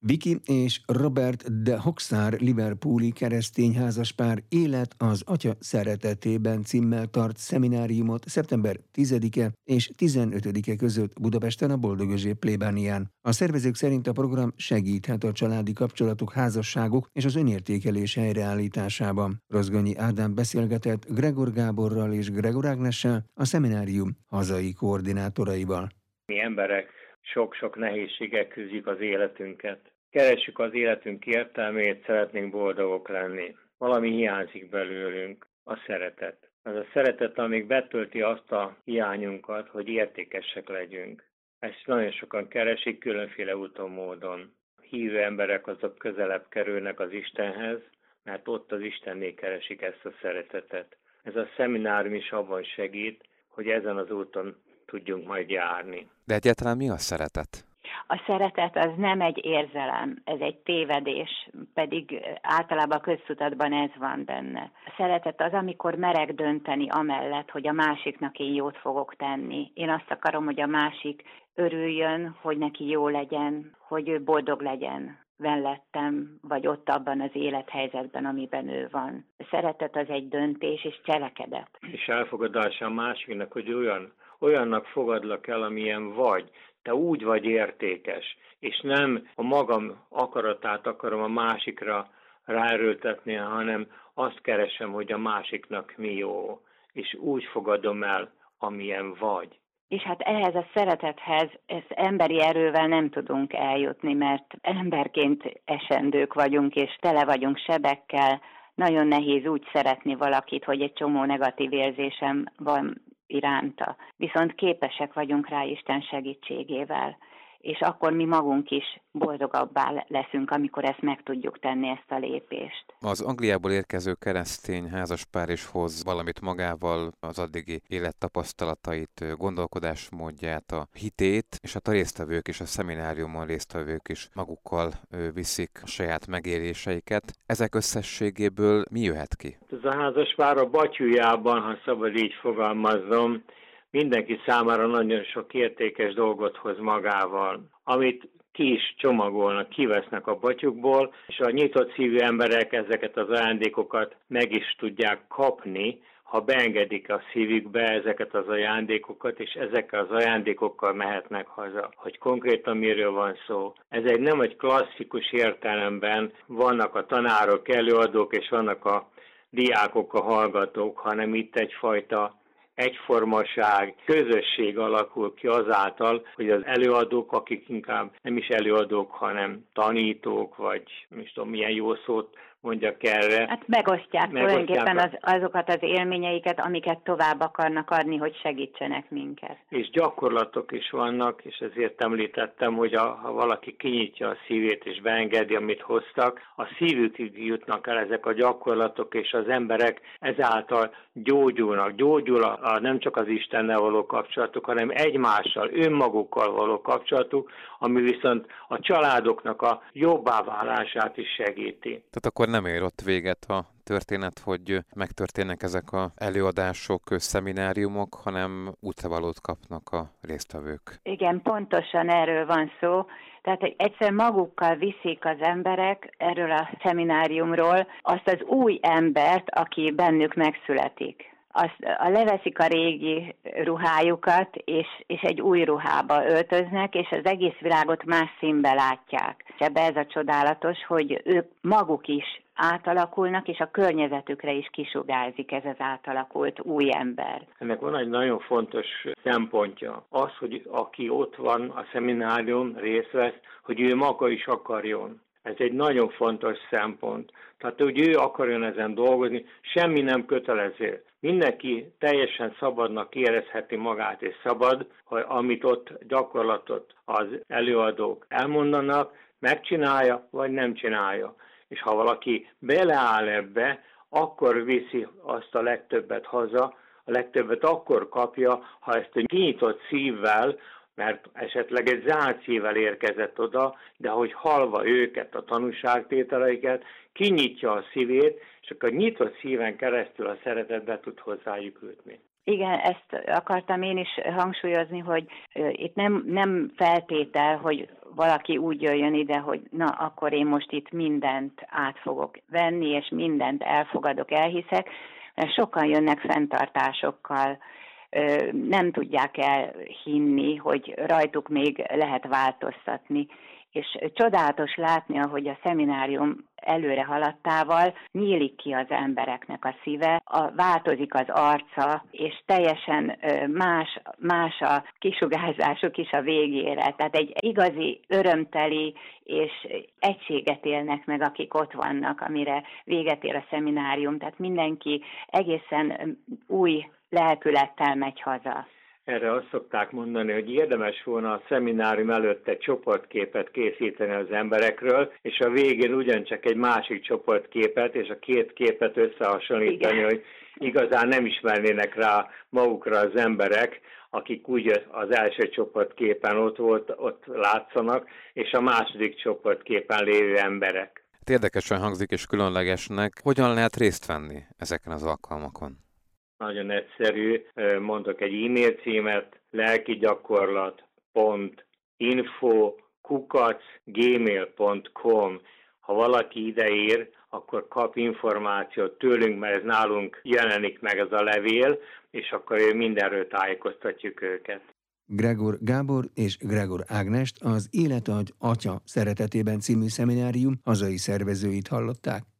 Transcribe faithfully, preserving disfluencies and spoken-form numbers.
Vicky és Robert de Hoxar liverpooli keresztény házaspár Élet az Atya szeretetében címmel tart szemináriumot szeptember tizedike és tizenötödike között Budapesten a Boldogözsé plébánián. A szervezők szerint a program segíthet a családi kapcsolatok, házasságok és az önértékelés helyreállításában. Rozgonyi Ádám beszélgetett Gregor Gáborral és Gregor Ágnessel, a szeminárium hazai koordinátoraival. Mi emberek sok-sok nehézséggel küzdjük az életünket. Keressük az életünk értelmét, szeretnénk boldogok lenni. Valami hiányzik belőlünk, a szeretet. Az a szeretet, amíg betölti azt a hiányunkat, hogy értékesek legyünk. Ezt nagyon sokan keresik különféle úton, módon. Hívő emberek azok közelebb kerülnek az Istenhez, mert ott az Istennél keresik ezt a szeretetet. Ez a szeminárium is abban segít, hogy ezen az úton tudjunk majd járni. De egyáltalán mi a szeretet? A szeretet az nem egy érzelem, ez egy tévedés, pedig általában a köztudatban ez van benne. A szeretet az, amikor merek dönteni amellett, hogy a másiknak én jót fogok tenni. Én azt akarom, hogy a másik örüljön, hogy neki jó legyen, hogy ő boldog legyen mellettem, vagy ott abban az élethelyzetben, amiben ő van. A szeretet az egy döntés és cselekedet. És elfogadása a másiknak, hogy olyan, olyannak fogadlak el, amilyen vagy. Te úgy vagy értékes, és nem a magam akaratát akarom a másikra ráerőltetni, hanem azt keresem, hogy a másiknak mi jó, és úgy fogadom el, amilyen vagy. És hát ehhez a szeretethez, ezt emberi erővel nem tudunk eljutni, mert emberként esendők vagyunk, és tele vagyunk sebekkel. Nagyon nehéz úgy szeretni valakit, hogy egy csomó negatív érzésem van iránta. Viszont képesek vagyunk rá Isten segítségével, és akkor mi magunk is boldogabbá leszünk, amikor ezt meg tudjuk tenni, ezt a lépést. Az Angliából érkező keresztény házaspár is hoz valamit magával, az addigi élettapasztalatait, gondolkodásmódját, a hitét, és a résztvevők és a szemináriumon résztvevők is magukkal viszik a saját megéléseiket. Ezek összességéből mi jöhet ki? Ez a házaspár a batyujában, ha szabad így fogalmaznom, mindenki számára nagyon sok értékes dolgot hoz magával, amit ki is csomagolnak, kivesznek a batyukból, és a nyitott szívű emberek ezeket az ajándékokat meg is tudják kapni, ha beengedik a szívükbe ezeket az ajándékokat, és ezekkel az ajándékokkal mehetnek haza. Hogy konkrétan miről van szó? Ez egy nem egy klasszikus értelemben vannak a tanárok, előadók, és vannak a diákok, a hallgatók, hanem itt egyfajta egyformaság, közösség alakul ki azáltal, hogy az előadók, akik inkább nem is előadók, hanem tanítók, vagy nem is tudom, milyen jó szót mondjak erre. Hát megosztják, megosztják tulajdonképpen az, azokat az élményeiket, amiket tovább akarnak adni, hogy segítsenek minket. És gyakorlatok is vannak, és ezért említettem, hogy a, ha valaki kinyitja a szívét és beengedi, amit hoztak, a szívükig jutnak el ezek a gyakorlatok, és az emberek ezáltal gyógyulnak. Gyógyul a, a, nem csak az Istennel való kapcsolatuk, hanem egymással, önmagukkal való kapcsolatuk, ami viszont a családoknak a jobbá válását is segíti. Tehát akkor nem ér ott véget a történet, hogy megtörténnek ezek az előadások, szemináriumok, hanem útravalót kapnak a résztvevők. Igen, pontosan erről van szó. Tehát, hogy egyszer magukkal viszik az emberek erről a szemináriumról azt az új embert, aki bennük megszületik. Azt, a leveszik a régi ruhájukat, és, és egy új ruhába öltöznek, és az egész világot más színbe látják. És ebbe ez a csodálatos, hogy ők maguk is átalakulnak, és a környezetükre is kisugárzik ez az átalakult új ember. Ennek van egy nagyon fontos szempontja. Az, hogy aki ott van a szeminárium, részt vesz, hogy ő maga is akarjon. Ez egy nagyon fontos szempont. Tehát, hogy ő akarjon ezen dolgozni, semmi nem kötelező. Mindenki teljesen szabadnak érezheti magát, és szabad, hogy amit ott gyakorlatot az előadók elmondanak, megcsinálja, vagy nem csinálja. És ha valaki beleáll ebbe, akkor viszi azt a legtöbbet haza, a legtöbbet akkor kapja, ha ezt egy kinyitott szívvel, mert esetleg egy zárt szívvel érkezett oda, de hogy hallva őket, a tanúságtételeiket, kinyitja a szívét, és akkor nyitott szíven keresztül a szeretet be tud hozzájuk jutni. Igen, ezt akartam én is hangsúlyozni, hogy itt nem, nem feltétel, hogy valaki úgy jöjjön ide, hogy na, akkor én most itt mindent át fogok venni, és mindent elfogadok, elhiszek, mert sokan jönnek fenntartásokkal, nem tudják elhinni, hogy rajtuk még lehet változtatni. És csodálatos látni, ahogy a szeminárium előre haladtával nyílik ki az embereknek a szíve, a, változik az arca, és teljesen más, más a kisugárzásuk is a végére. Tehát egy igazi, örömteli és egységet élnek meg, akik ott vannak, amire véget ér a szeminárium. Tehát mindenki egészen új lelkülettel megy haza. Erre azt szokták mondani, hogy érdemes volna a szeminárium előtt egy csoportképet készíteni az emberekről, és a végén ugyancsak egy másik csoportképet, és a két képet összehasonlítani, igen, hogy igazán nem ismernének rá magukra az emberek, akik úgy az első csoportképen ott volt, ott látszanak, és a második csoportképen lévő emberek. Érdekesen hangzik és különlegesnek. Hogyan lehet részt venni ezeken az alkalmakon? Nagyon egyszerű, mondok egy e-mail címet, lelkigyakorlat pont info kukac gmail pont com. Ha valaki ideír, akkor kap információt tőlünk, mert ez nálunk jelenik meg ez a levél, és akkor mindenről tájékoztatjuk őket. Gregor Gábor és Gregor Ágnest az Életagy Atya szeretetében című szeminárium hazai szervezőit hallották.